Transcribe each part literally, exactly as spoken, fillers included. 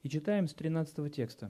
И читаем с тринадцатого текста.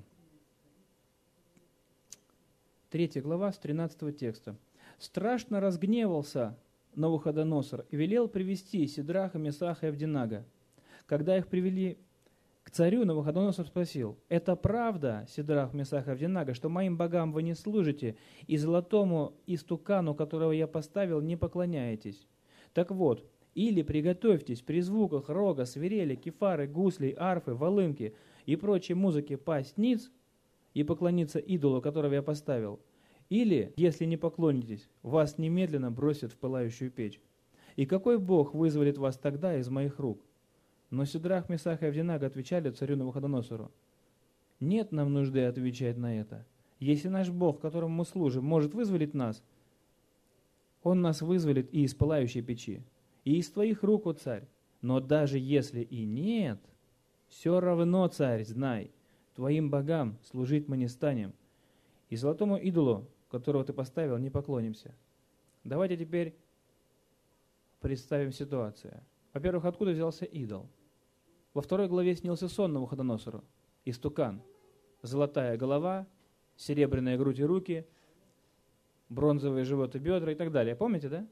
Третья глава с тринадцатого текста. «Страшно разгневался Навуходоносор и велел привести Сидраха, Месаха и Авдинага. Когда их привели к царю, Навуходоносор спросил: «Это правда, Сидрах, Месах и Авдинага, что моим богам вы не служите, и золотому истукану, которого я поставил, не поклоняетесь? Так вот, или приготовьтесь при звуках рога, свирели, кефары, гуслей, арфы, волынки и прочей музыки пасть ниц и поклониться идолу, которого я поставил, или, если не поклонитесь, вас немедленно бросят в пылающую печь. И какой бог вызволит вас тогда из моих рук?» Но Сидрах, Месах и Авдинага отвечали царю Навуходоносору: «Нет нам нужды отвечать на это. Если наш Бог, которому мы служим, может вызволить нас, Он нас вызволит и из пылающей печи, и из твоих рук, о царь. Но даже если и нет, все равно, царь, знай, твоим богам служить мы не станем, и золотому идолу, которого ты поставил, не поклонимся». Давайте теперь представим ситуацию. Во-первых, откуда взялся идол? Во второй главе снился сон Навуходоносору. Истукан. Золотая голова, серебряная грудь и руки, бронзовые живот и бедра и так далее. Помните, да?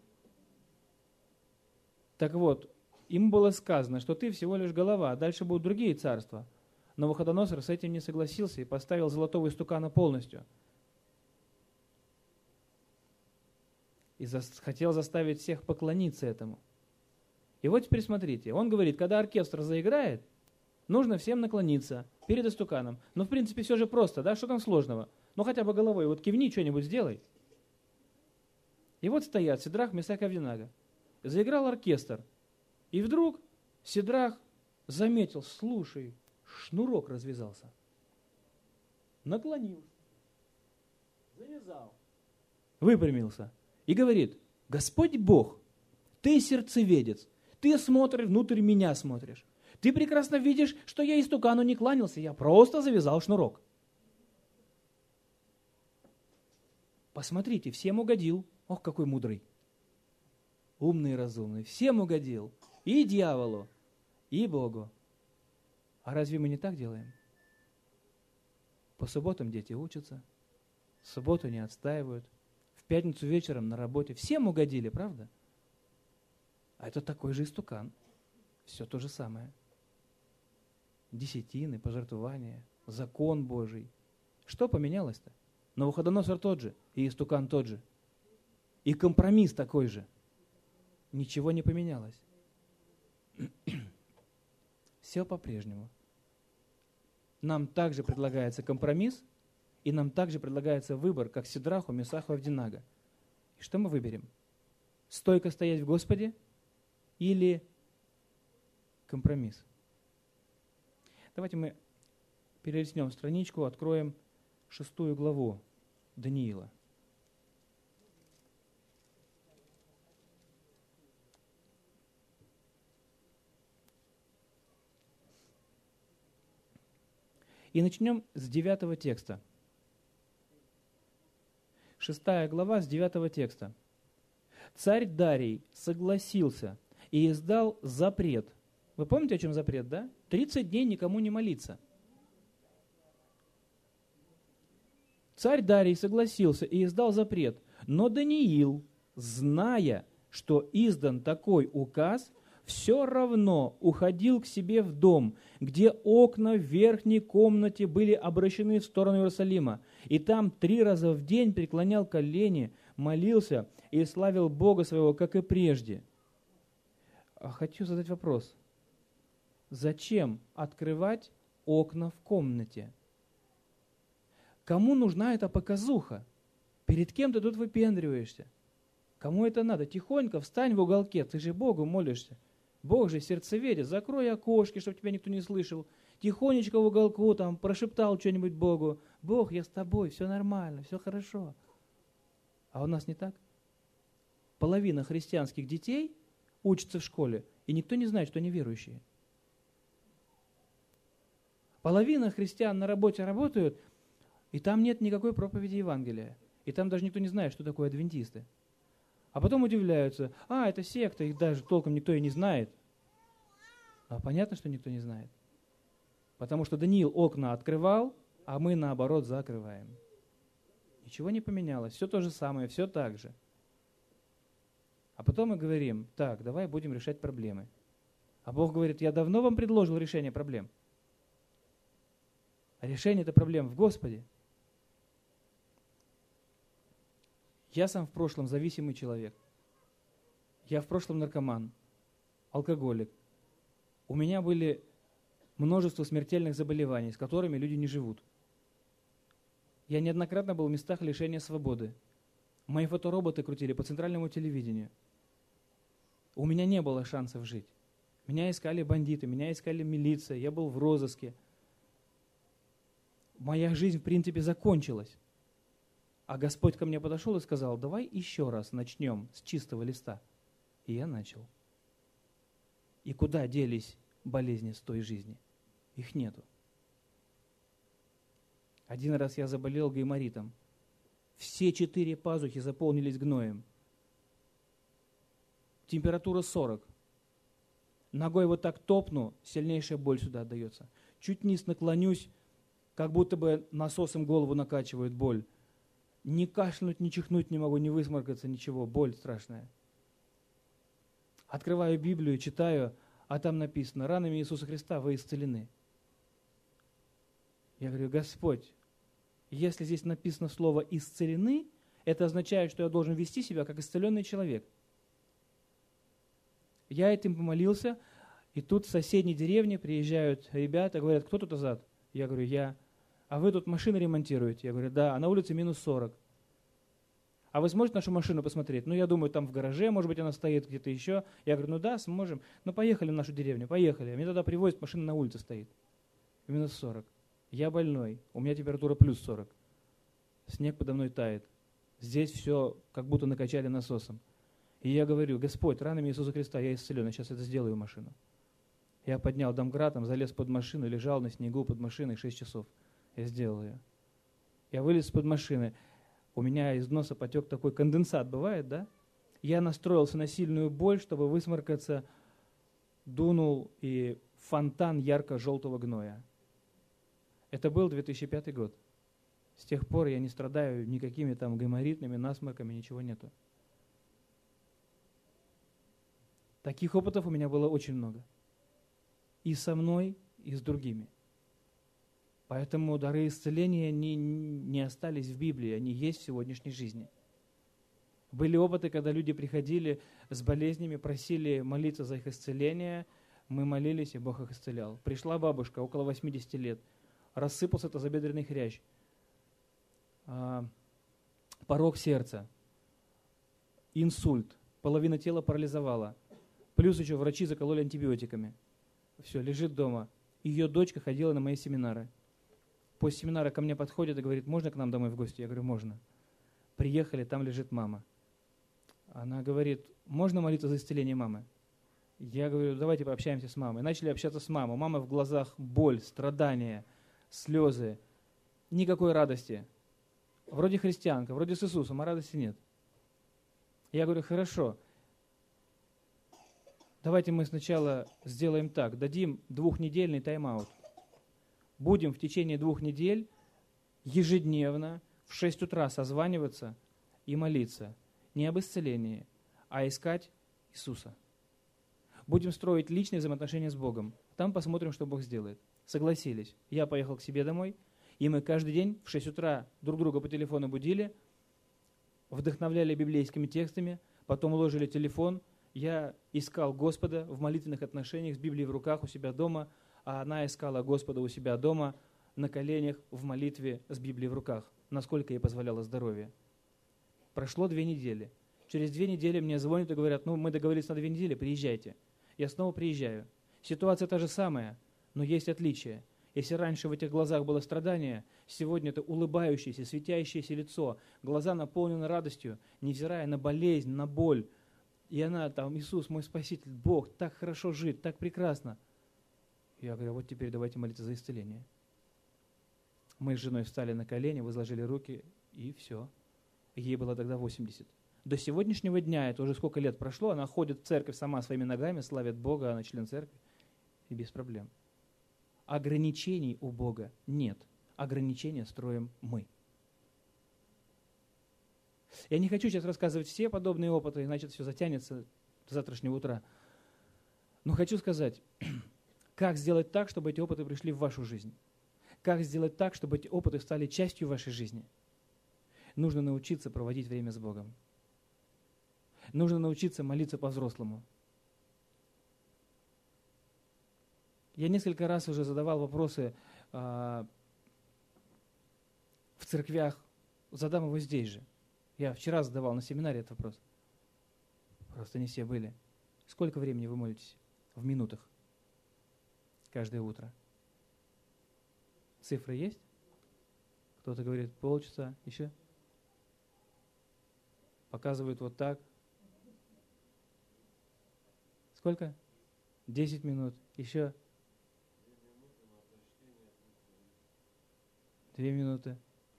Так вот, ему было сказано, что ты всего лишь голова, а дальше будут другие царства. Навуходоносор с этим не согласился и поставил золотого истукана полностью. И за, хотел заставить всех поклониться этому. И вот теперь смотрите, он говорит, когда оркестр заиграет, нужно всем наклониться перед истуканом. Ну, в принципе, все же просто, да, что там сложного? Ну, хотя бы головой, вот кивни, что-нибудь сделай. И вот стоят Сидрах, Месах и Авдинага. Заиграл оркестр. И вдруг Сидрах заметил, слушай, шнурок развязался. Наклонился, завязал, выпрямился и говорит: «Господь Бог, ты сердцеведец, ты смотришь, внутрь меня смотришь. Ты прекрасно видишь, что я истукану не кланялся, я просто завязал шнурок. Посмотрите, всем угодил». Ох, какой мудрый. Умный и разумный. Всем угодил. И дьяволу, и Богу. А разве мы не так делаем? По субботам дети учатся, в субботу не отстаивают, в пятницу вечером на работе. Всем угодили, правда? А это такой же истукан. Все то же самое. Десятины, пожертвования, закон Божий. Что поменялось-то? Навуходоносор тот же, и истукан тот же. И компромисс такой же. Ничего не поменялось. Все по-прежнему. Нам также предлагается компромисс, и нам также предлагается выбор, как Сидраху, Месаху и Авдинага. И что мы выберем? Стойко стоять в Господе или компромисс? Давайте мы перелистнем страничку, откроем шестую главу Даниила. И начнем с девятого текста. Шестая глава с девятого текста. «Царь Дарий согласился и издал запрет». Вы помните, о чем запрет, да? тридцать дней никому не молиться. Царь Дарий согласился и издал запрет, но Даниил, зная, что издан такой указ, все равно уходил к себе в дом, где окна в верхней комнате были обращены в сторону Иерусалима, и там три раза в день преклонял колени, молился и славил Бога своего, как и прежде. Хочу задать вопрос. Зачем открывать окна в комнате? Кому нужна эта показуха? Перед кем ты тут выпендриваешься? Кому это надо? Тихонько встань в уголке, ты же Богу молишься. Бог же сердцеведец, закрой окошки, чтобы тебя никто не слышал. Тихонечко в уголку там прошептал что-нибудь Богу. Бог, я с тобой, все нормально, все хорошо. А у нас не так? Половина христианских детей учатся в школе, и никто не знает, что они верующие. Половина христиан на работе работают, и там нет никакой проповеди Евангелия. И там даже никто не знает, что такое адвентисты. А потом удивляются, а, это секта, их даже толком никто и не знает. А понятно, что никто не знает. Потому что Даниил окна открывал, а мы, наоборот, закрываем. Ничего не поменялось, все то же самое, все так же. А потом мы говорим, так, давай будем решать проблемы. А Бог говорит, я давно вам предложил решение проблем. А решение это проблем в Господе. Я сам в прошлом зависимый человек. Я в прошлом наркоман, алкоголик. У меня были множество смертельных заболеваний, с которыми люди не живут. Я неоднократно был в местах лишения свободы. Мои фотороботы крутили по центральному телевидению. У меня не было шансов жить. Меня искали бандиты, меня искали милиция, я был в розыске. Моя жизнь, в принципе, закончилась. А Господь ко мне подошел и сказал, давай еще раз начнем с чистого листа. И я начал. И куда делись болезни с той жизни? Их нету. Один раз я заболел гайморитом. Все четыре пазухи заполнились гноем. Температура сорок. Ногой вот так топну, сильнейшая боль сюда отдается. Чуть вниз наклонюсь, как будто бы насосом голову накачивают, боль. Ни кашлянуть, ни чихнуть не могу, ни высморкаться, ничего. Боль страшная. Открываю Библию, читаю, а там написано, ранами Иисуса Христа вы исцелены. Я говорю, Господь, если здесь написано слово «исцелены», это означает, что я должен вести себя как исцеленный человек. Я этим помолился, и тут в соседней деревне приезжают ребята, говорят, кто тут назад? Я говорю, я. А вы тут машины ремонтируете? Я говорю, да, а на улице минус сорок. А вы сможете нашу машину посмотреть? Ну, я думаю, там в гараже, может быть, она стоит где-то еще. Я говорю, ну да, сможем. Ну, поехали в нашу деревню, поехали. Мне тогда привозят, машина на улице стоит. минус сорок. Я больной, у меня температура плюс сорок. Снег подо мной тает. Здесь все как будто накачали насосом. И я говорю, Господь, ранами Иисуса Христа я исцелен, я сейчас это сделаю машину. Я поднял домкратом, залез под машину, лежал на снегу под машиной шесть часов. Я сделал ее. Я вылез под машины. У меня из носа потек такой конденсат, бывает, да? Я настроился на сильную боль, чтобы высморкаться, дунул, и фонтан ярко-желтого гноя. Это был две тысячи пятый год. С тех пор я не страдаю никакими там гайморитными, насморками, ничего нету. Таких опытов у меня было очень много. И со мной, и с другими. Поэтому дары исцеления не, не остались в Библии, они есть в сегодняшней жизни. Были опыты, когда люди приходили с болезнями, просили молиться за их исцеление, мы молились, и Бог их исцелял. Пришла бабушка, около восьмидесяти лет, рассыпался тазобедренный хрящ, а, порок сердца, инсульт, половина тела парализовала, плюс еще врачи закололи антибиотиками. Все, лежит дома. Ее дочка ходила на мои семинары. После семинара ко мне подходит и говорит, можно к нам домой в гости? Я говорю, можно. Приехали, там лежит мама. Она говорит, можно молиться за исцеление мамы? Я говорю, давайте пообщаемся с мамой. Начали общаться с мамой. У мамы в глазах боль, страдания, слезы. Никакой радости. Вроде христианка, вроде с Иисусом, а радости нет. Я говорю, хорошо. Давайте мы сначала сделаем так. Дадим двухнедельный тайм-аут. Будем в течение двух недель ежедневно в шесть утра созваниваться и молиться. Не об исцелении, а искать Иисуса. Будем строить личные взаимоотношения с Богом. Там посмотрим, что Бог сделает. Согласились. Я поехал к себе домой, и мы каждый день в шесть утра друг друга по телефону будили, вдохновляли библейскими текстами, потом ложили телефон. Я искал Господа в молитвенных отношениях с Библией в руках у себя дома, а она искала Господа у себя дома на коленях в молитве с Библией в руках, насколько ей позволяло здоровье. Прошло две недели. Через две недели мне звонят и говорят, ну, мы договорились на две недели, приезжайте. Я снова приезжаю. Ситуация та же самая, но есть отличие. Если раньше в этих глазах было страдание, сегодня это улыбающееся, светящееся лицо, глаза наполнены радостью, невзирая на болезнь, на боль. И она там, Иисус, мой Спаситель, Бог, так хорошо жить, так прекрасно. Я говорю, вот теперь давайте молиться за исцеление. Мы с женой встали на колени, возложили руки, и все. Ей было тогда восемьдесят. До сегодняшнего дня, это уже сколько лет прошло, она ходит в церковь сама своими ногами, славит Бога, она член церкви, и без проблем. ограничений у Бога нет. Ограничения строим мы. Я не хочу сейчас рассказывать все подобные опыты, иначе это все затянется до завтрашнего утра. Но хочу сказать, как сделать так, чтобы эти опыты пришли в вашу жизнь. Как сделать так, чтобы эти опыты стали частью вашей жизни. Нужно научиться проводить время с Богом. Нужно научиться молиться по-взрослому. Я несколько раз уже задавал вопросы а, в церквях, задам его здесь же. Я вчера задавал на семинаре этот вопрос. Просто не все были. Сколько времени вы молитесь? В минутах. Каждое утро. Цифры есть? Кто-то говорит полчаса, еще? Показывают вот так. Сколько? Десять минут. Еще? Две минуты.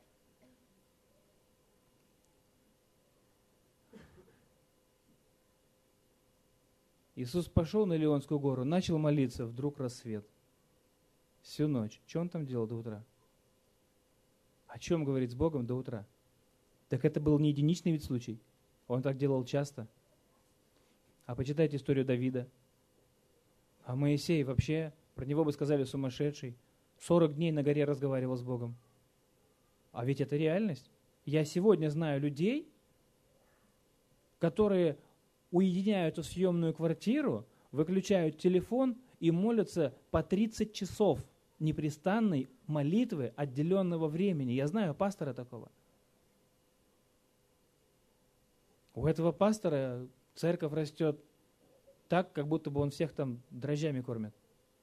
Иисус пошел на Илионскую гору, начал молиться, вдруг рассвет. Всю ночь. Что он там делал до утра? О чем говорить с Богом до утра? Так это был не единичный вид случай. Он так делал часто. А почитайте историю Давида. А Моисей вообще, про него бы сказали сумасшедший. сорок дней на горе разговаривал с Богом. А ведь это реальность. Я сегодня знаю людей, которые уединяются в съемную квартиру, выключают телефон и молятся по тридцать часов непрестанной молитвы отделенного времени. Я знаю пастора такого. У этого пастора церковь растет так, как будто бы он всех там дрожжами кормит.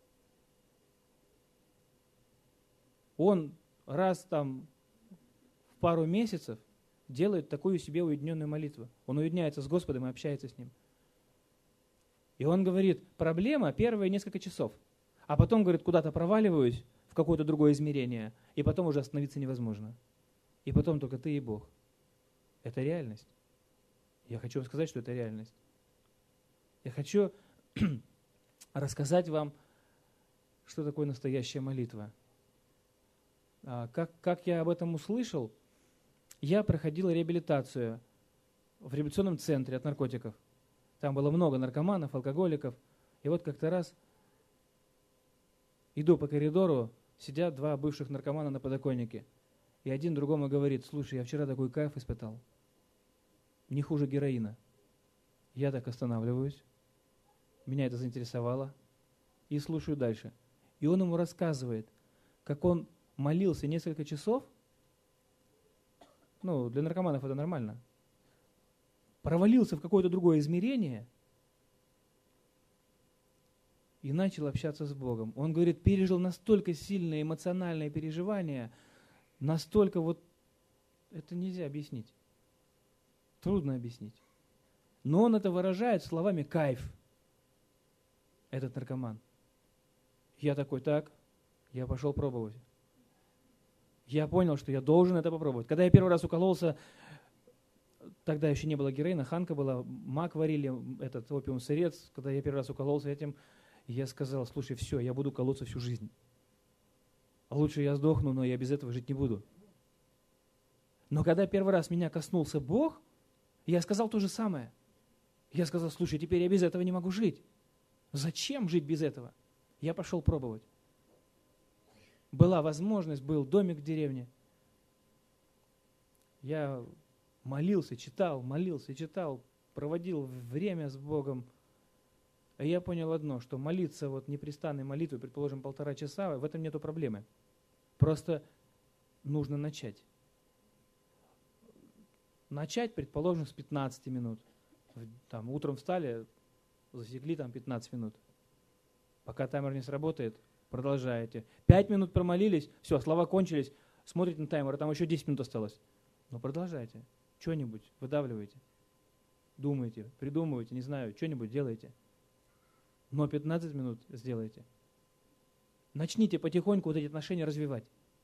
Он раз там в пару месяцев делает такую себе уединенную молитву. Он уединяется с Господом и общается с Ним. И он говорит, проблема первые несколько часов. А потом, говорит, куда-то проваливаюсь в какое-то другое измерение, и потом уже остановиться невозможно. И потом только ты и Бог. Это реальность. Я хочу вам сказать, что это реальность. Я хочу рассказать вам, что такое настоящая молитва. Как, как я об этом услышал, я проходил реабилитацию в реабилитационном центре от наркотиков. Там было много наркоманов, алкоголиков. И вот как-то раз иду по коридору, сидят два бывших наркомана на подоконнике. И один другому говорит, слушай, я вчера такой кайф испытал. Не хуже героина. Я так останавливаюсь. Меня это заинтересовало. И слушаю дальше. И он ему рассказывает, как он молился несколько часов. Ну, для наркоманов это нормально. Провалился в какое-то другое измерение и начал общаться с Богом. Он говорит, пережил настолько сильные эмоциональные переживания, настолько вот, это нельзя объяснить. Трудно объяснить. Но он это выражает словами кайф. Этот наркоман. Я такой, так, я пошел пробовать. Я понял, что я должен это попробовать. Когда я первый раз укололся, тогда еще не было героина, ханка была, мак варили, этот опиум-сырец. Когда я первый раз укололся этим, я сказал, слушай, все, я буду колоться всю жизнь. А лучше я сдохну, но я без этого жить не буду. Но когда первый раз меня коснулся Бог, я сказал то же самое. Я сказал, слушай, теперь я без этого не могу жить. Зачем жить без этого? Я пошел пробовать. Была возможность, был домик в деревне. Я молился, читал, молился, читал, проводил время с Богом. А я понял одно, что молиться вот непрестанной молитвой, предположим, полтора часа, в этом нету проблемы. Просто нужно начать. Начать, предположим, с пятнадцати минут. Там, утром встали, засекли там пятнадцать минут. Пока таймер не сработает, продолжаете. Пять минут промолились, все, слова кончились, смотрите на таймер, а там еще десять минут осталось. Но продолжайте. Что-нибудь выдавливайте. Думайте, придумывайте, не знаю, что-нибудь делайте. Но пятнадцать минут сделайте. Начните потихоньку вот эти отношения развивать.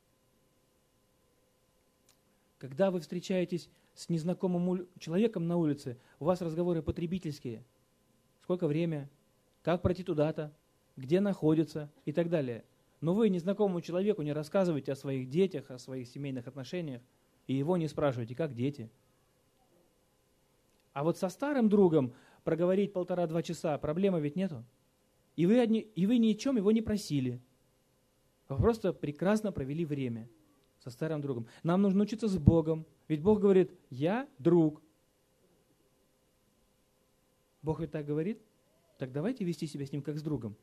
Когда вы встречаетесь с незнакомым человеком на улице, у вас разговоры потребительские. Сколько время, как пройти туда-то, где находится и так далее. Но вы незнакомому человеку не рассказываете о своих детях, о своих семейных отношениях, и его не спрашиваете, как дети. А вот со старым другом проговорить полтора-два часа, проблемы ведь нету. И вы, одни, и вы ни о чем его не просили. Вы просто прекрасно провели время со старым другом. Нам нужно учиться с Богом. Ведь Бог говорит, я друг. Бог ведь так говорит? Так давайте вести себя с ним как с другом.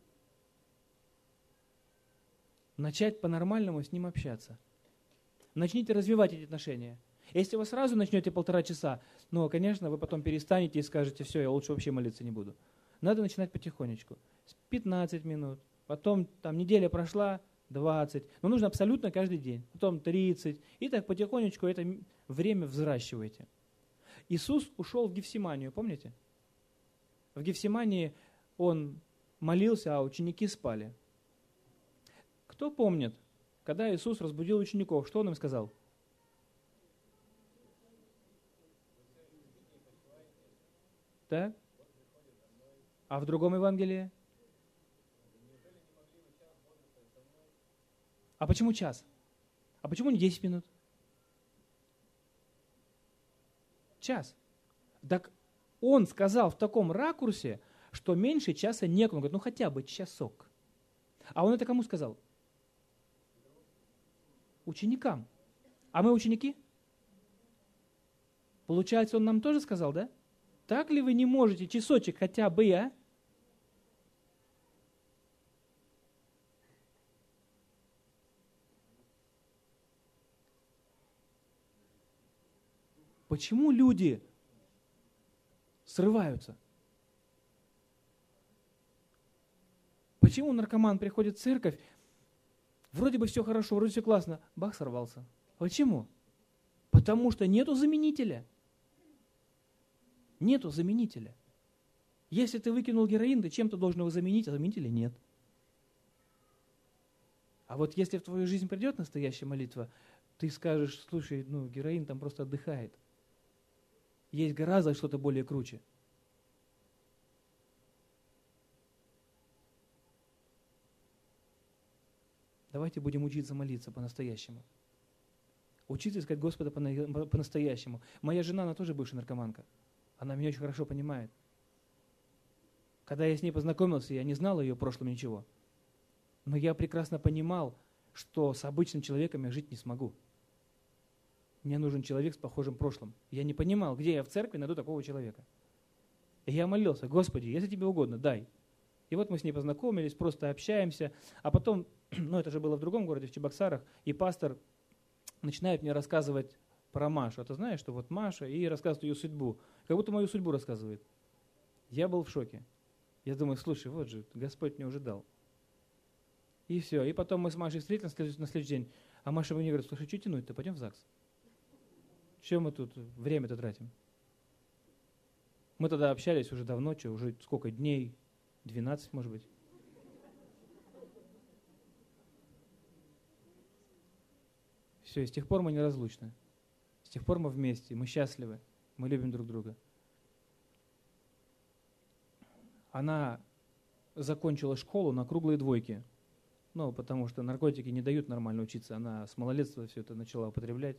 Начать по-нормальному с ним общаться. Начните развивать эти отношения. Если вы сразу начнете полтора часа, ну, конечно, вы потом перестанете и скажете, все, я лучше вообще молиться не буду. Надо начинать потихонечку. пятнадцать минут, потом там неделя прошла, двадцать. Но нужно абсолютно каждый день. Потом тридцать. И так потихонечку это время взращивайте. Иисус ушел в Гефсиманию, помните? В Гефсимании он молился, а ученики спали. Кто помнит, когда Иисус разбудил учеников, что он им сказал? Так? А в другом Евангелии? А почему час? А почему не десять минут? Час. Так он сказал в таком ракурсе, что меньше часа некуда. Он говорит, ну хотя бы часок. А он это кому сказал? Ученикам. А мы ученики? Получается, он нам тоже сказал, да? Так ли вы не можете часочек хотя бы, а? Почему люди срываются? Почему наркоман приходит в церковь, вроде бы все хорошо, вроде все классно, бах, сорвался. Почему? Потому что нету заменителя. Нету заменителя. Если ты выкинул героин, ты чем-то должен его заменить, а заменителя нет. А вот если в твою жизнь придет настоящая молитва, ты скажешь, слушай, ну героин там просто отдыхает. Есть гораздо что-то более круче. Давайте будем учиться молиться по-настоящему. Учиться искать Господа по-настоящему. Моя жена, она тоже бывшая наркоманка. Она меня очень хорошо понимает. Когда я с ней познакомился, я не знал о ее прошлом ничего. Но я прекрасно понимал, что с обычным человеком я жить не смогу. Мне нужен человек с похожим прошлым. Я не понимал, где я в церкви найду такого человека. И я молился, Господи, если тебе угодно, дай. И вот мы с ней познакомились, просто общаемся. А потом, ну это же было в другом городе, в Чебоксарах, и пастор начинает мне рассказывать про Машу. А ты знаешь, что вот Маша, и рассказывает ее судьбу. Как будто мою судьбу рассказывает. Я был в шоке. Я думаю, слушай, вот же, Господь мне уже дал. И все. И потом мы с Машей встретились на следующий день. А Маша мне говорит, слушай, что тянуть-то, пойдем в ЗАГС. Чем мы тут время-то тратим? Мы тогда общались уже давно, что, уже сколько дней? двенадцать, может быть. Все, и с тех пор мы неразлучны. С тех пор мы вместе, мы счастливы, мы любим друг друга. Она закончила школу на круглые двойки. Ну, потому что наркотики не дают нормально учиться. Она с малолетства все это начала употреблять.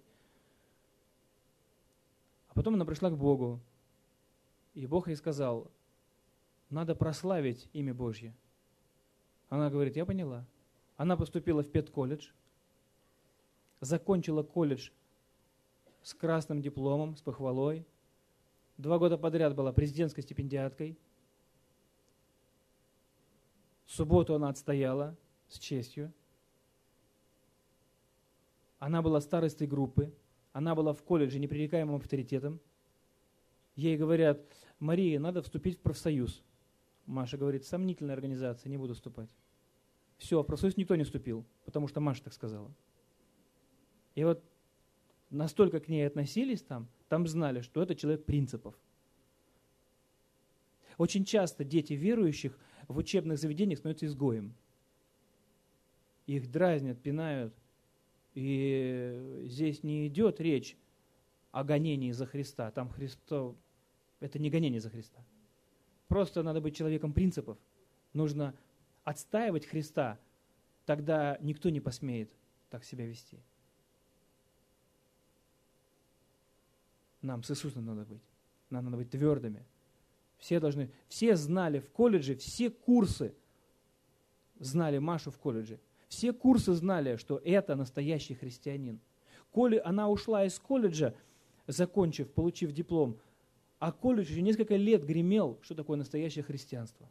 А потом она пришла к Богу. И Бог ей сказал, надо прославить имя Божье. Она говорит, я поняла. Она поступила в педколледж, закончила колледж с красным дипломом, с похвалой. Два года подряд была президентской стипендиаткой. В субботу она отстояла с честью. Она была старостой группы. Она была в колледже непререкаемым авторитетом. Ей говорят, Мария, надо вступить в профсоюз. Маша говорит, сомнительная организация, не буду вступать. Все, в профсоюз никто не вступил, потому что Маша так сказала. И вот настолько к ней относились там, там знали, что это человек принципов. Очень часто дети верующих в учебных заведениях становятся изгоем. Их дразнят, пинают. И здесь не идет речь о гонении за Христа. Там Христо... Это не гонение за Христа. Просто надо быть человеком принципов. Нужно отстаивать Христа тогда никто не посмеет так себя вести. Нам с Иисусом надо быть. Нам надо быть твердыми. Все должны, все знали в колледже, все курсы знали Машу в колледже. Все курсы знали, что это настоящий христианин. Коли она ушла из колледжа, закончив, получив диплом, а колледж еще несколько лет гремел, что такое настоящее христианство.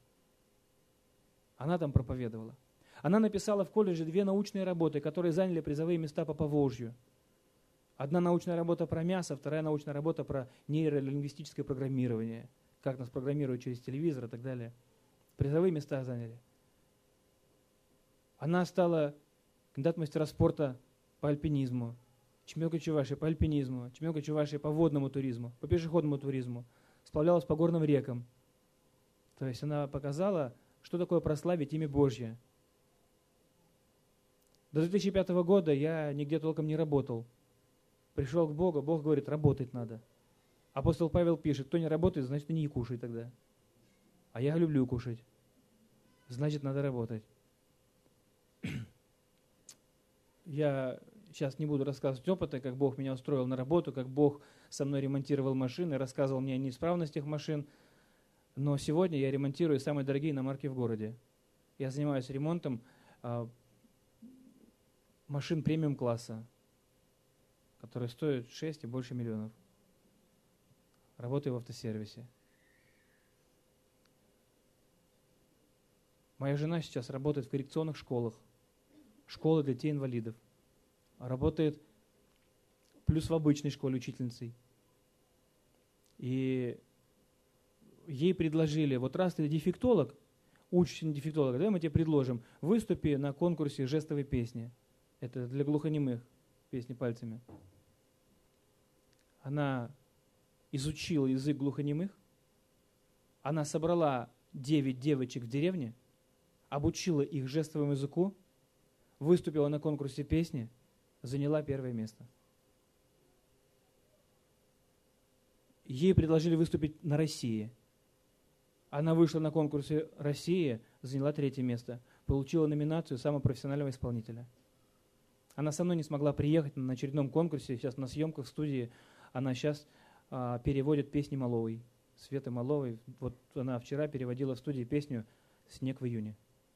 Она там проповедовала. Она написала в колледже две научные работы, которые заняли призовые места по Поволжью. Одна научная работа про мясо, вторая научная работа про нейролингвистическое программирование, как нас программируют через телевизор и так далее. Призовые места заняли. Она стала кандидатом мастера спорта по альпинизму, чемпионкой Чувашии по альпинизму, чемпионкой Чувашии по водному туризму, по пешеходному туризму, сплавлялась по горным рекам. То есть она показала, что такое прославить имя Божье. До две тысячи пятого года я нигде толком не работал. Пришел к Богу, Бог говорит, работать надо. Апостол Павел пишет, кто не работает, значит, и не кушай тогда. А я люблю кушать. Значит, надо работать. Я сейчас не буду рассказывать опыты, как Бог меня устроил на работу, как Бог со мной ремонтировал машины, рассказывал мне о неисправностях машин. Но сегодня я ремонтирую самые дорогие иномарки в городе. Я занимаюсь ремонтом а, машин премиум-класса, которые стоят шесть и больше миллионов. Работаю в автосервисе. Моя жена сейчас работает в коррекционных школах, школы для детей-инвалидов. Работает плюс в обычной школе учительницей. И ей предложили, вот раз ты дефектолог, учишься на дефектолога, давай мы тебе предложим, выступи на конкурсе жестовой песни. Это для глухонемых, песни пальцами. Она изучила язык глухонемых, она собрала девять девочек в деревне, обучила их жестовому языку, выступила на конкурсе песни, заняла первое место. Ей предложили выступить на России. Она вышла на конкурсе России, заняла третье место, получила номинацию самого профессионального исполнителя. Она со мной не смогла приехать на очередном конкурсе, сейчас на съемках в студии. Она сейчас а, переводит песни Маловой, Светы Маловой. Вот она вчера переводила в студии песню «Снег в июне».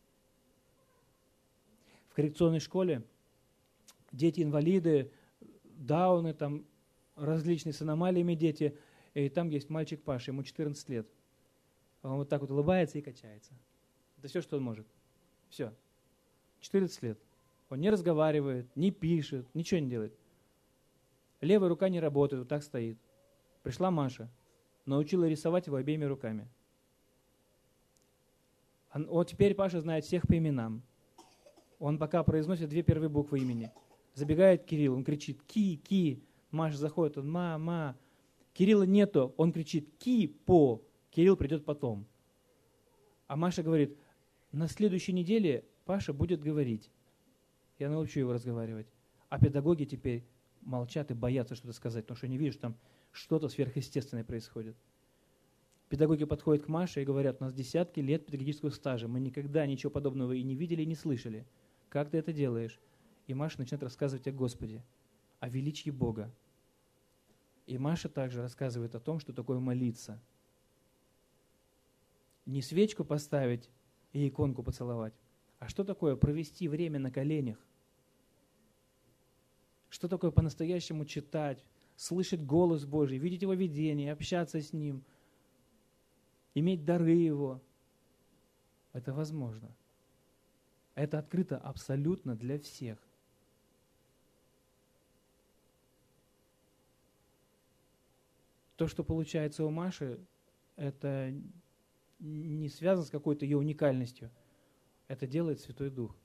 В коррекционной школе дети-инвалиды, дауны, там различные с аномалиями дети. И там есть мальчик Паша, ему четырнадцать лет. Он вот так вот улыбается и качается. Это все, что он может. Все. четырнадцать лет. Он не разговаривает, не пишет, ничего не делает. Левая рука не работает, вот так стоит. Пришла Маша, научила рисовать его обеими руками. Вот теперь Паша знает всех по именам. Он пока произносит две первые буквы имени. Забегает Кирилл, он кричит «Ки, Ки». Маша заходит, он «Ма, ма». Кирилла нету, он кричит «Ки, по». Кирилл придет потом. А Маша говорит, на следующей неделе Паша будет говорить. Я научу его разговаривать. А педагоги теперь молчат и боятся что-то сказать, потому что они видят, что там что-то сверхъестественное происходит. Педагоги подходят к Маше и говорят, у нас десятки лет педагогического стажа, мы никогда ничего подобного и не видели, и не слышали. Как ты это делаешь? И Маша начинает рассказывать о Господе, о величии Бога. И Маша также рассказывает о том, что такое молиться. Не свечку поставить и иконку поцеловать, а что такое провести время на коленях? Что такое по-настоящему читать, слышать голос Божий, видеть Его видение, общаться с Ним, иметь дары Его? Это возможно. Это открыто абсолютно для всех. То, что получается у Маши, это не связано с какой-то ее уникальностью. Это делает Святой Дух.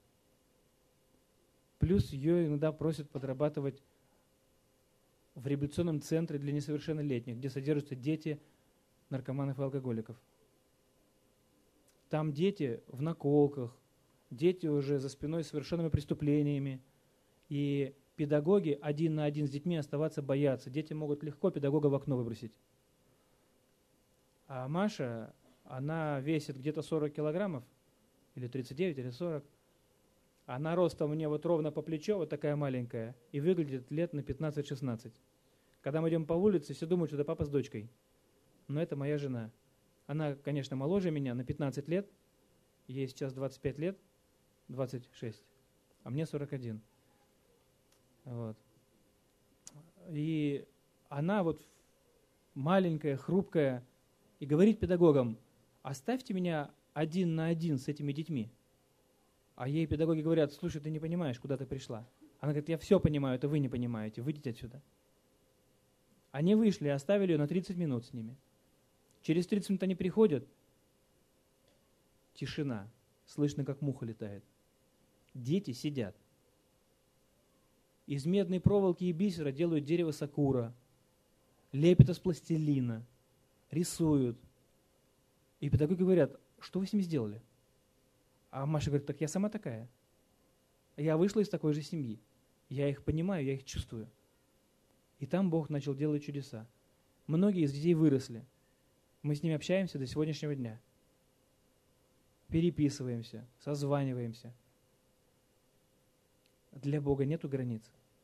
Плюс ее иногда просят подрабатывать в реабилитационном центре для несовершеннолетних, где содержатся дети наркоманов и алкоголиков. Там дети в наколках, дети уже за спиной с совершенными преступлениями. И педагоги один на один с детьми оставаться боятся. Дети могут легко педагога в окно выбросить. А Маша, она весит где-то сорок килограммов, или тридцать девять, или сорок. Она ростом мне вот ровно по плечо, вот такая маленькая, и выглядит лет на пятнадцать-шестнадцать. Когда мы идем по улице, все думают, что это папа с дочкой. Но это моя жена. Она, конечно, моложе меня на пятнадцать лет, ей сейчас двадцать пять лет, двадцать шесть, а мне сорок один. Вот. И она вот маленькая, хрупкая, и говорит педагогам: оставьте меня один на один с этими детьми. А ей педагоги говорят: слушай, ты не понимаешь, куда ты пришла. Она говорит: я все понимаю, это вы не понимаете, выйдите отсюда. Они вышли и оставили ее на тридцать минут с ними. Через тридцать минут они приходят, тишина, слышно, как муха летает. Дети сидят. Из медной проволоки и бисера делают дерево сакура, лепят из пластилина, рисуют. И педагоги говорят: что вы с ними сделали? А Маша говорит: так я сама такая. Я вышла из такой же семьи. Я их понимаю, я их чувствую. И там Бог начал делать чудеса. Многие из детей выросли. Мы с ними общаемся до сегодняшнего дня. Переписываемся, созваниваемся. Для Бога нету границ.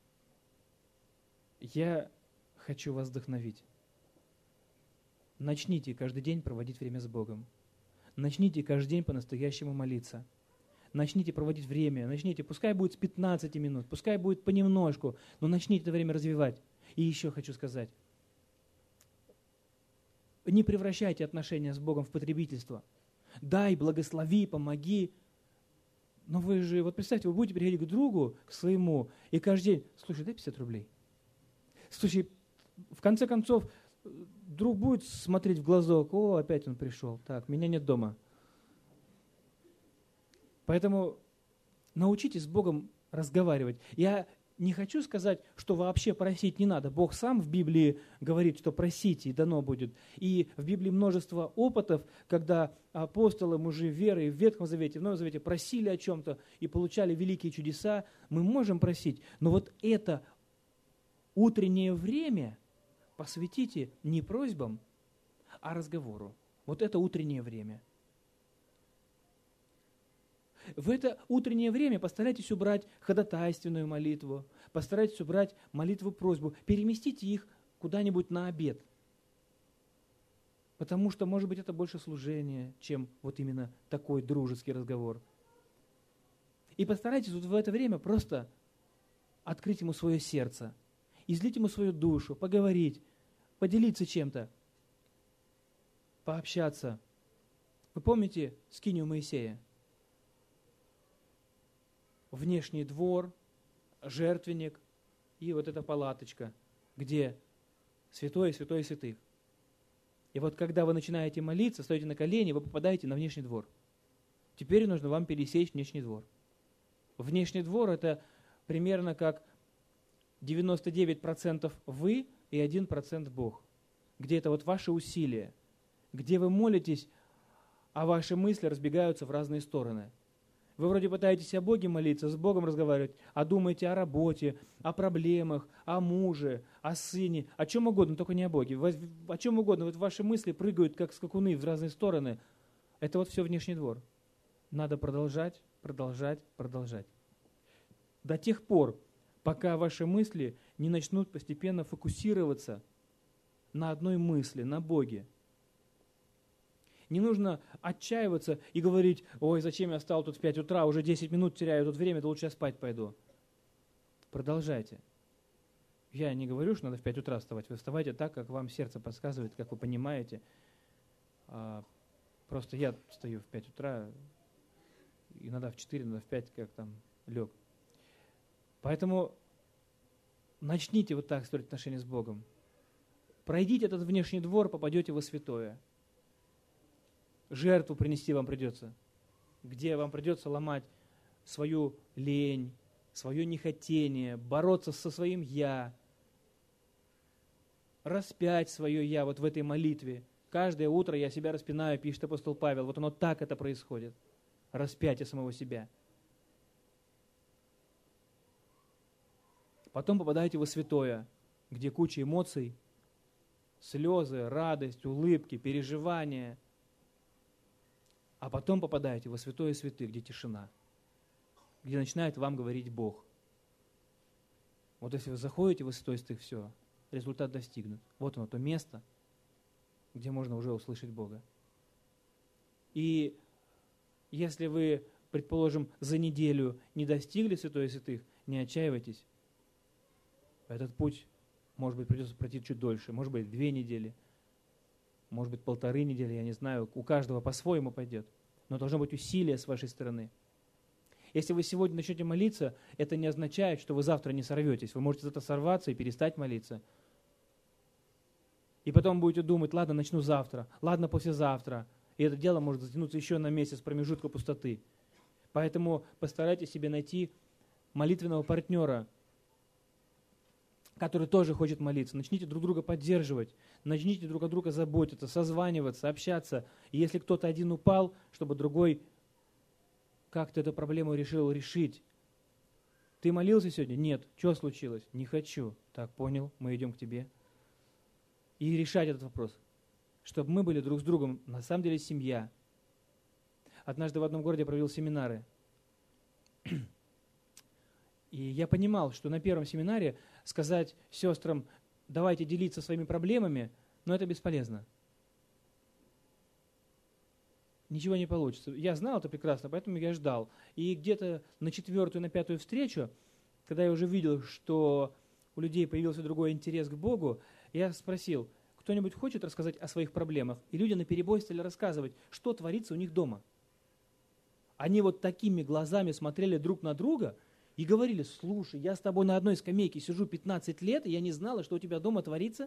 Я хочу вас вдохновить. Начните каждый день проводить время с Богом. Начните каждый день по-настоящему молиться. Начните проводить время, начните, пускай будет с пятнадцати минут, пускай будет понемножку, но начните это время развивать. И еще хочу сказать, не превращайте отношения с Богом в потребительство. Дай, благослови, помоги. Но вы же, вот представьте, вы будете приходить к другу, к своему, и каждый день: слушай, дай пятьдесят рублей. Слушай, в конце концов, друг будет смотреть в глазок: о, опять он пришел, так, меня нет дома. Поэтому научитесь с Богом разговаривать. Я не хочу сказать, что вообще просить не надо. Бог сам в Библии говорит, что просите, и дано будет. И в Библии множество опытов, когда апостолы, мужи веры в Ветхом Завете, в Новом Завете просили о чем-то и получали великие чудеса. Мы можем просить, но вот это утреннее время посвятите не просьбам, а разговору. Вот это утреннее время. В это утреннее время постарайтесь убрать ходатайственную молитву, постарайтесь убрать молитву-просьбу, переместите их куда-нибудь на обед. Потому что, может быть, это больше служение, чем вот именно такой дружеский разговор. И постарайтесь вот в это время просто открыть ему свое сердце, излить ему свою душу, поговорить, поделиться чем-то, пообщаться. Вы помните скинию Моисея? Внешний двор, жертвенник и вот эта палаточка, где святое, святое святых. И вот когда вы начинаете молиться, стоите на колени, вы попадаете на внешний двор. Теперь нужно вам пересечь внешний двор. Внешний двор – это примерно как девяносто девять процентов вы и один процент Бог. Где это вот ваши усилия, где вы молитесь, а ваши мысли разбегаются в разные стороны. Вы вроде пытаетесь о Боге молиться, с Богом разговаривать, а думаете о работе, о проблемах, о муже, о сыне, о чем угодно, только не о Боге. О чем угодно. Вот ваши мысли прыгают, как скакуны, в разные стороны. Это вот все внешний двор. Надо продолжать, продолжать, продолжать. До тех пор, пока ваши мысли не начнут постепенно фокусироваться на одной мысли, на Боге. Не нужно отчаиваться и говорить: ой, зачем я встал тут в пять утра, уже десять минут теряю тут время, то лучше я спать пойду. Продолжайте. Я не говорю, что надо в пять утра вставать. Вы вставайте так, как вам сердце подсказывает, как вы понимаете. А, просто я встаю в пять утра, иногда в четыре, иногда в пять, как там лег. Поэтому начните вот так строить отношения с Богом. Пройдите этот внешний двор, попадете во святое. Жертву принести вам придется, где вам придется ломать свою лень, свое нехотение, бороться со своим «я», распять свое «я» вот в этой молитве. Каждое утро я себя распинаю, пишет апостол Павел. Вот оно так это происходит. Распятие самого себя. Потом попадаете во святое, где куча эмоций, слезы, радость, улыбки, переживания. А потом попадаете во святое святых, где тишина. где начинает вам говорить Бог. Вот если вы заходите в святой святых, все, результат достигнут. Вот оно, то место, где можно уже услышать Бога. И если вы, предположим, за неделю не достигли святой святых, не отчаивайтесь. Этот путь, может быть, придется пройти чуть дольше, может быть, две недели, может быть, полторы недели, я не знаю, у каждого по-своему пойдет. Но должно быть усилие с вашей стороны. Если вы сегодня начнете молиться, это не означает, что вы завтра не сорветесь. Вы можете завтра сорваться и перестать молиться. И потом будете думать, ладно, начну завтра, ладно, послезавтра. И это дело может затянуться еще на месяц промежутка пустоты. Поэтому постарайтесь себе найти молитвенного партнера, который тоже хочет молиться. Начните друг друга поддерживать, начните друг о друга заботиться, созваниваться, общаться. И если кто-то один упал, чтобы другой как-то эту проблему решил решить. Ты молился сегодня? Нет. Что случилось? Не хочу. Так, понял, мы идем к тебе. И решать этот вопрос. Чтобы мы были друг с другом, на самом деле, семья. Однажды в одном городе я провел семинары. И я понимал, что на первом семинаре сказать сестрам, давайте делиться своими проблемами, но это бесполезно. Ничего не получится. Я знал это прекрасно, поэтому я ждал. И где-то на четвертую, на пятую встречу, когда я уже видел, что у людей появился другой интерес к Богу, я спросил, кто-нибудь хочет рассказать о своих проблемах? И люди наперебой стали рассказывать, что творится у них дома. Они вот такими глазами смотрели друг на друга и говорили, слушай, я с тобой на одной скамейке сижу пятнадцать лет, и я не знала, что у тебя дома творится.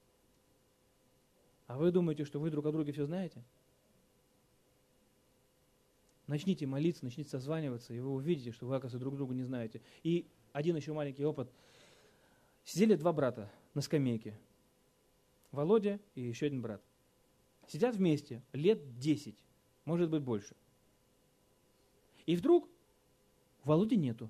А вы думаете, что вы друг о друге все знаете? Начните молиться, начните созваниваться, и вы увидите, что вы, оказывается, друг друга не знаете. И один еще маленький опыт. Сидели два брата на скамейке. Володя и еще один брат. Сидят вместе лет десять, может быть больше. И вдруг Володи нету.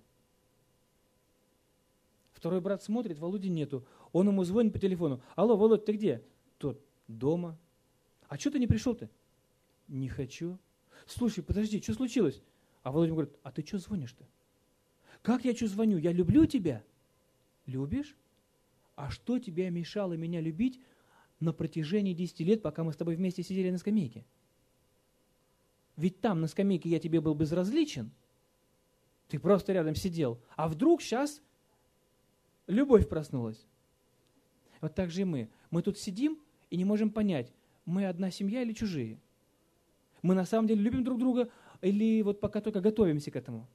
Второй брат смотрит, Володи нету. Он ему звонит по телефону. Алло, Володь, ты где? Тот, дома. А что ты не пришел-то? Не хочу. Слушай, подожди, что случилось? А Володя говорит, а ты что звонишь-то? Как я что звоню? Я люблю тебя. Любишь? А что тебе мешало меня любить на протяжении десяти лет, пока мы с тобой вместе сидели на скамейке? Ведь там на скамейке я тебе был безразличен. Ты просто рядом сидел. А вдруг сейчас любовь проснулась. Вот так же и мы. Мы тут сидим и не можем понять, мы одна семья или чужие. Мы на самом деле любим друг друга или вот пока только готовимся к этому?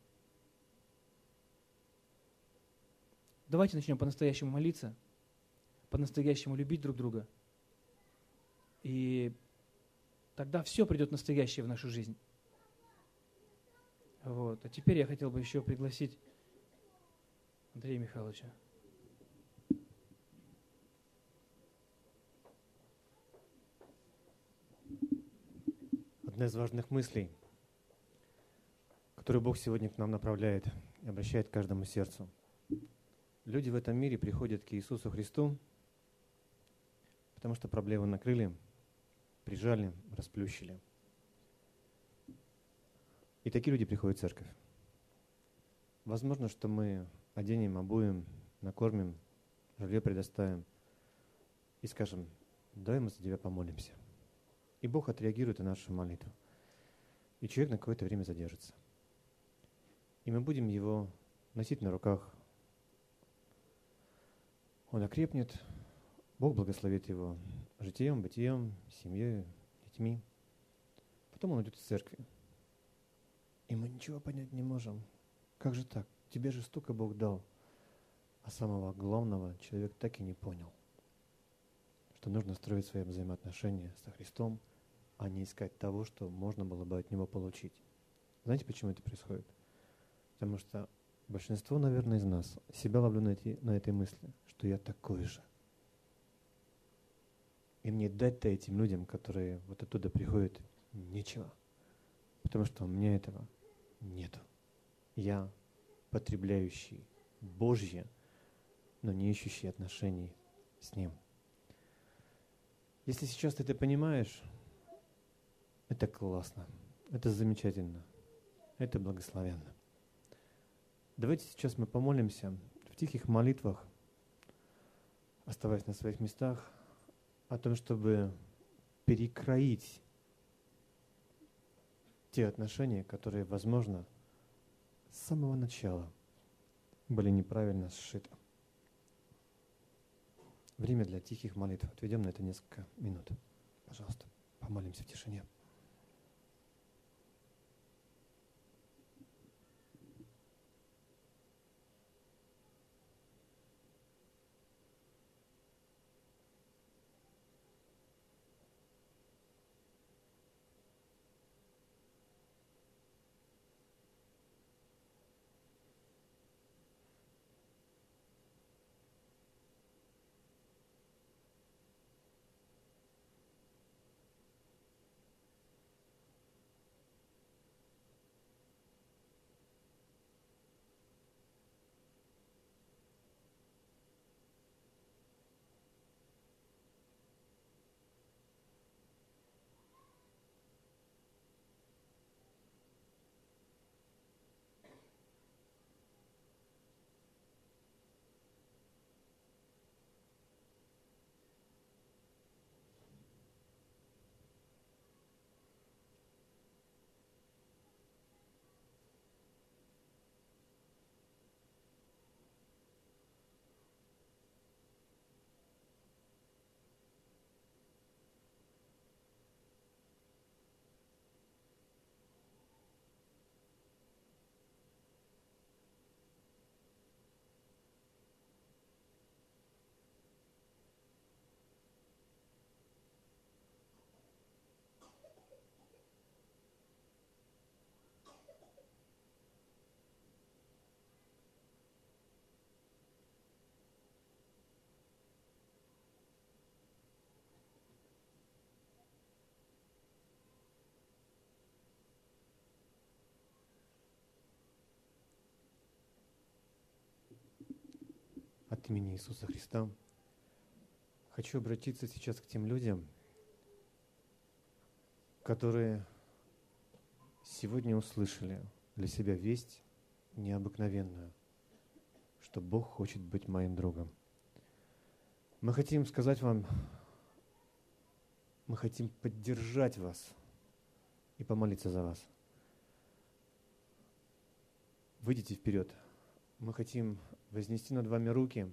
Давайте начнем по-настоящему молиться, по-настоящему любить друг друга. И тогда все придет настоящее в нашу жизнь. Вот. А теперь я хотел бы еще пригласить Андрея Михайловича. Одна из важных мыслей, которую Бог сегодня к нам направляет и обращает к каждому сердцу. Люди в этом мире приходят к Иисусу Христу, потому что проблемы накрыли, прижали, расплющили. И такие люди приходят в церковь. Возможно, что мы оденем, обуем, накормим, жилье предоставим и скажем, давай мы за тебя помолимся. И Бог отреагирует на нашу молитву. И человек на какое-то время задержится. И мы будем его носить на руках. Он окрепнет, Бог благословит его житием, бытием, семьей, детьми. Потом он уйдет из церкви. И мы ничего понять не можем. Как же так? Тебе же столько Бог дал. А самого главного человек так и не понял. Что нужно строить свои взаимоотношения со Христом, а не искать того, что можно было бы от Него получить. Знаете, почему это происходит? Потому что большинство, наверное, из нас себя ловлю на, эти, на этой мысли, что я такой же. И мне дать-то этим людям, которые вот оттуда приходят, нечего. Потому что у меня этого нету. Я потребляющий Божье, но не ищущий отношений с Ним. Если сейчас ты это понимаешь, это классно, это замечательно, это благословенно. Давайте сейчас мы помолимся в тихих молитвах, оставаясь на своих местах, о том, чтобы перекроить те отношения, которые, возможно, с самого начала были неправильно сшиты. Время для тихих молитв. Отведем на это несколько минут. Пожалуйста, помолимся в тишине. От имени Иисуса Христа хочу обратиться сейчас к тем людям, которые сегодня услышали для себя весть необыкновенную, что Бог хочет быть моим другом. Мы хотим сказать вам, мы хотим поддержать вас и помолиться за вас. Выйдите вперед. Мы хотим вознести над вами руки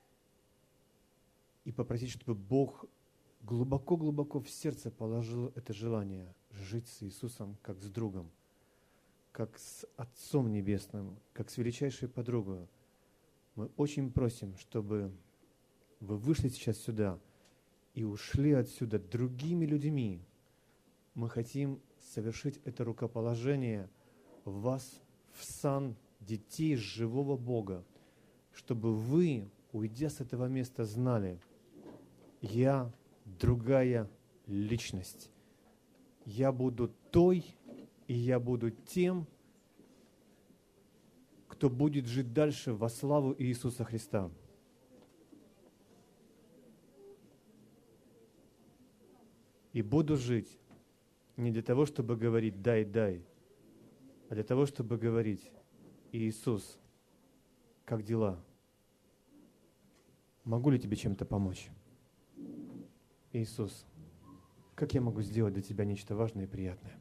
и попросить, чтобы Бог глубоко-глубоко в сердце положил это желание жить с Иисусом как с другом, как с Отцом Небесным, как с величайшей подругой. Мы очень просим, чтобы вы вышли сейчас сюда и ушли отсюда другими людьми. Мы хотим совершить это рукоположение в вас в сан детей живого Бога, чтобы вы, уйдя с этого места, знали, я другая личность. Я буду той, и я буду тем, кто будет жить дальше во славу Иисуса Христа. И буду жить не для того, чтобы говорить «дай, дай», а для того, чтобы говорить «Иисус, как дела? Могу ли тебе чем-то помочь? Иисус, как я могу сделать для тебя нечто важное и приятное?»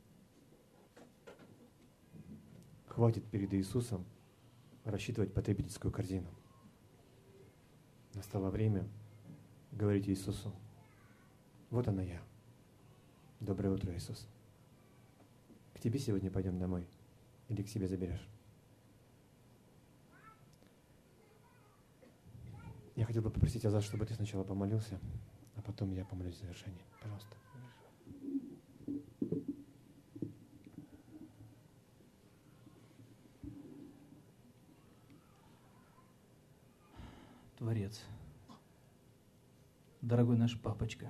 Хватит перед Иисусом рассчитывать потребительскую корзину. Настало время говорить Иисусу: вот она я. Доброе утро, Иисус. К тебе сегодня пойдем домой или к себе заберешь? Я хотел бы попросить Азат, чтобы ты сначала помолился, а потом я помолюсь в завершении. Пожалуйста. Творец, дорогой наш папочка,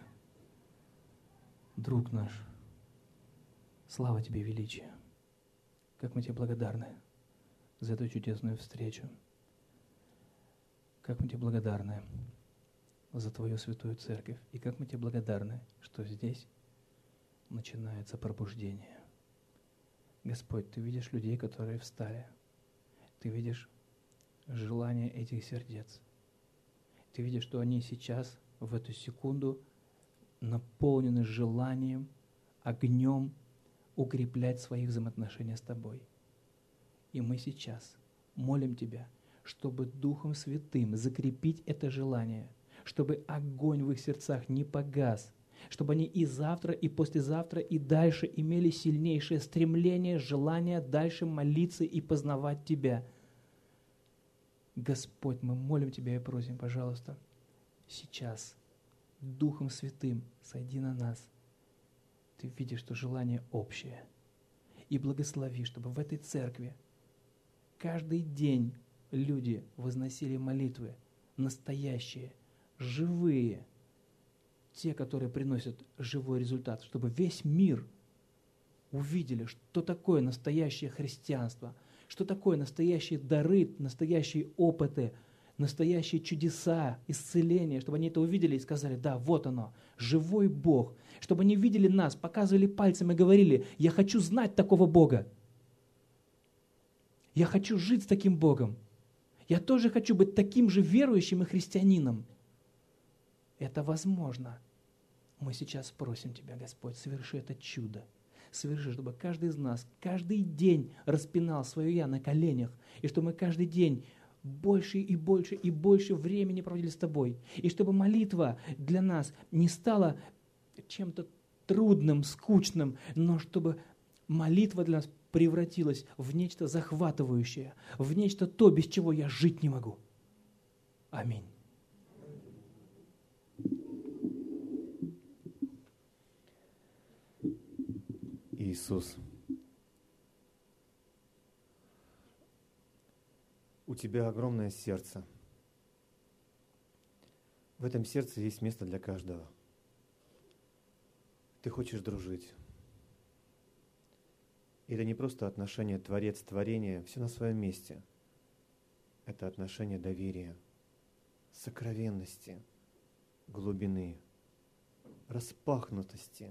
друг наш, слава тебе, величие. Как мы тебе благодарны за эту чудесную встречу. Как мы тебе благодарны за Твою святую церковь. И как мы тебе благодарны, что здесь начинается пробуждение. Господь, Ты видишь людей, которые встали. Ты видишь желания этих сердец. Ты видишь, что они сейчас, в эту секунду, наполнены желанием, огнем укреплять свои взаимоотношения с Тобой. И мы сейчас молим Тебя, чтобы Духом Святым закрепить это желание, чтобы огонь в их сердцах не погас, чтобы они и завтра, и послезавтра, и дальше имели сильнейшее стремление, желание дальше молиться и познавать Тебя. Господь, мы молим Тебя и просим, пожалуйста, сейчас Духом Святым сойди на нас. Ты видишь, что желание общее. И благослови, чтобы в этой церкви каждый день люди возносили молитвы настоящие, живые, те, которые приносят живой результат, чтобы весь мир увидели, что такое настоящее христианство, что такое настоящие дары, настоящие опыты, настоящие чудеса, исцеления, чтобы они это увидели и сказали: да, вот оно, живой Бог. Чтобы они видели нас, показывали пальцем и говорили: я хочу знать такого Бога. Я хочу жить с таким Богом. Я тоже хочу быть таким же верующим и христианином. Это возможно. Мы сейчас просим Тебя, Господь, соверши это чудо. Соверши, чтобы каждый из нас каждый день распинал свое «я» на коленях, и чтобы мы каждый день больше и больше и больше времени проводили с Тобой. И чтобы молитва для нас не стала чем-то трудным, скучным, но чтобы молитва для нас превратилась в нечто захватывающее, в нечто то, без чего я жить не могу. Аминь. Иисус, у Тебя огромное сердце. В этом сердце есть место для каждого. Ты хочешь дружить. И это не просто отношение творец-творение, все на своем месте. Это отношение доверия, сокровенности, глубины, распахнутости.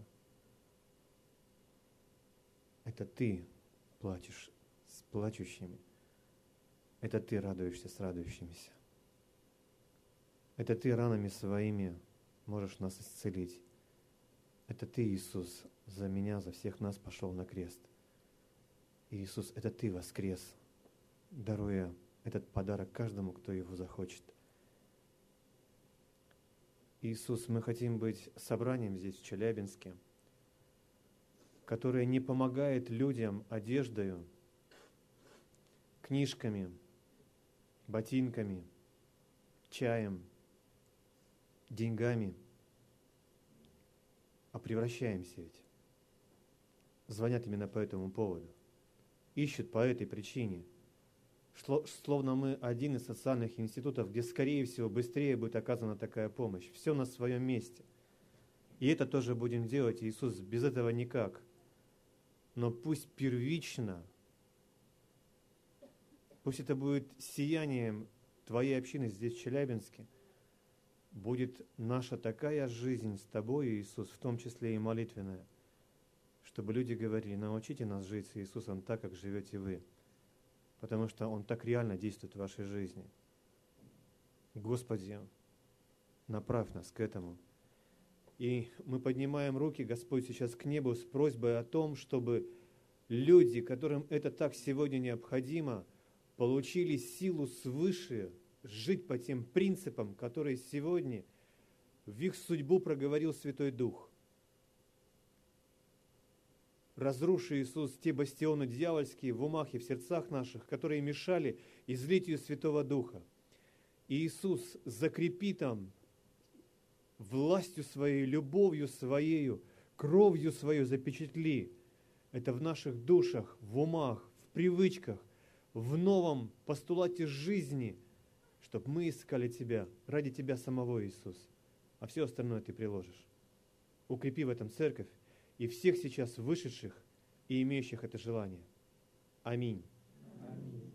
Это Ты плачешь с плачущими. Это Ты радуешься с радующимися. Это Ты ранами своими можешь нас исцелить. Это Ты, Иисус, за меня, за всех нас пошел на крест. Иисус, это Ты воскрес, даруя этот подарок каждому, кто его захочет. Иисус, мы хотим быть собранием здесь, в Челябинске, которое не помогает людям одеждою, книжками, ботинками, чаем, деньгами, а превращаемся ведь. Звонят именно по этому поводу. Ищут по этой причине. Словно мы один из социальных институтов, где, скорее всего, быстрее будет оказана такая помощь. Все на своем месте. И это тоже будем делать, Иисус, без этого никак. Но пусть первично, пусть это будет сиянием Твоей общины здесь, в Челябинске, будет наша такая жизнь с Тобой, Иисус, в том числе и молитвенная, чтобы люди говорили: научите нас жить с Иисусом так, как живете вы, потому что Он так реально действует в вашей жизни. Господи, направь нас к этому. И мы поднимаем руки, Господь, сейчас к небу с просьбой о том, чтобы люди, которым это так сегодня необходимо, получили силу свыше жить по тем принципам, которые сегодня в их судьбу проговорил Святой Дух. Разруши, Иисус, те бастионы дьявольские в умах и в сердцах наших, которые мешали излитию Святого Духа. И Иисус, закрепи там властью Своей, любовью Своею, кровью Свою запечатли это в наших душах, в умах, в привычках, в новом постулате жизни, чтобы мы искали Тебя, ради Тебя самого, Иисус, а все остальное Ты приложишь. Укрепи в этом церковь и всех сейчас вышедших и имеющих это желание. Аминь. Аминь.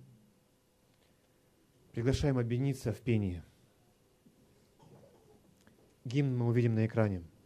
Приглашаем объединиться в пении. Гимн мы увидим на экране.